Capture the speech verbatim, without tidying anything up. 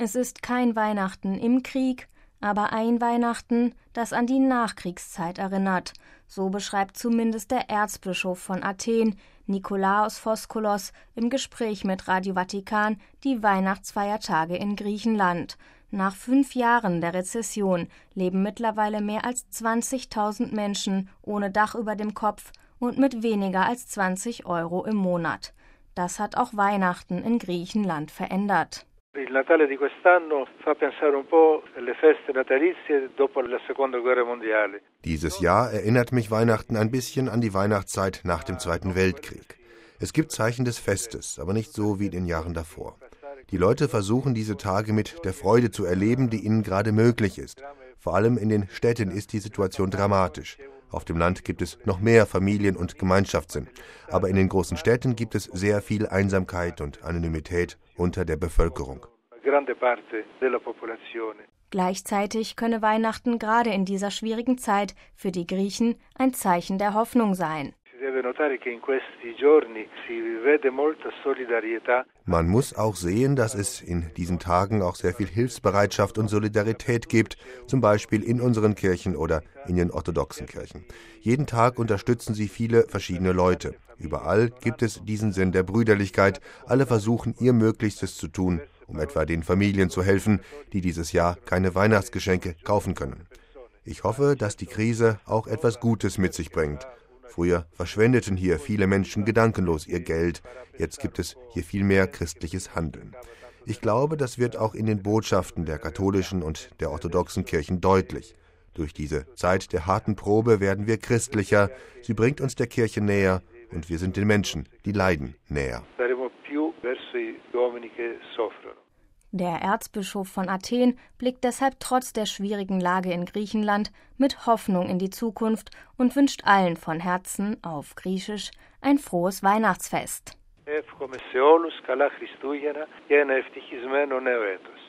Es ist kein Weihnachten im Krieg, aber ein Weihnachten, das an die Nachkriegszeit erinnert. So beschreibt zumindest der Erzbischof von Athen, Nikolaos Foskolos, im Gespräch mit Radio Vatikan die Weihnachtsfeiertage in Griechenland. Nach fünf Jahren der Rezession leben mittlerweile mehr als zwanzigtausend Menschen ohne Dach über dem Kopf und mit weniger als zwanzig Euro im Monat. Das hat auch Weihnachten in Griechenland verändert. Il Natale di quest'anno fa pensare un po' alle feste natalizie dopo la Seconda Guerra Mondiale. Dieses Jahr erinnert mich Weihnachten ein bisschen an die Weihnachtszeit nach dem Zweiten Weltkrieg. Es gibt Zeichen des Festes, aber nicht so wie in den Jahren davor. Die Leute versuchen diese Tage mit der Freude zu erleben, die ihnen gerade möglich ist. Vor allem in den Städten ist die Situation dramatisch. Auf dem Land gibt es noch mehr Familien- und Gemeinschaftssinn. Aber in den großen Städten gibt es sehr viel Einsamkeit und Anonymität unter der Bevölkerung. Gleichzeitig könne Weihnachten gerade in dieser schwierigen Zeit für die Griechen ein Zeichen der Hoffnung sein. Man muss auch sehen, dass es in diesen Tagen auch sehr viel Hilfsbereitschaft und Solidarität gibt, zum Beispiel in unseren Kirchen oder in den orthodoxen Kirchen. Jeden Tag unterstützen sie viele verschiedene Leute. Überall gibt es diesen Sinn der Brüderlichkeit. Alle versuchen, ihr Möglichstes zu tun, um etwa den Familien zu helfen, die dieses Jahr keine Weihnachtsgeschenke kaufen können. Ich hoffe, dass die Krise auch etwas Gutes mit sich bringt. Früher verschwendeten hier viele Menschen gedankenlos ihr Geld, jetzt gibt es hier viel mehr christliches Handeln. Ich glaube, das wird auch in den Botschaften der katholischen und der orthodoxen Kirchen deutlich. Durch diese Zeit der harten Probe werden wir christlicher, sie bringt uns der Kirche näher und wir sind den Menschen, die leiden, näher. Der Erzbischof von Athen blickt deshalb trotz der schwierigen Lage in Griechenland mit Hoffnung in die Zukunft und wünscht allen von Herzen auf Griechisch ein frohes Weihnachtsfest. Εύχομαι σε όλους καλά Χριστούγεννα και ένα ευτυχισμένο νέο έτος.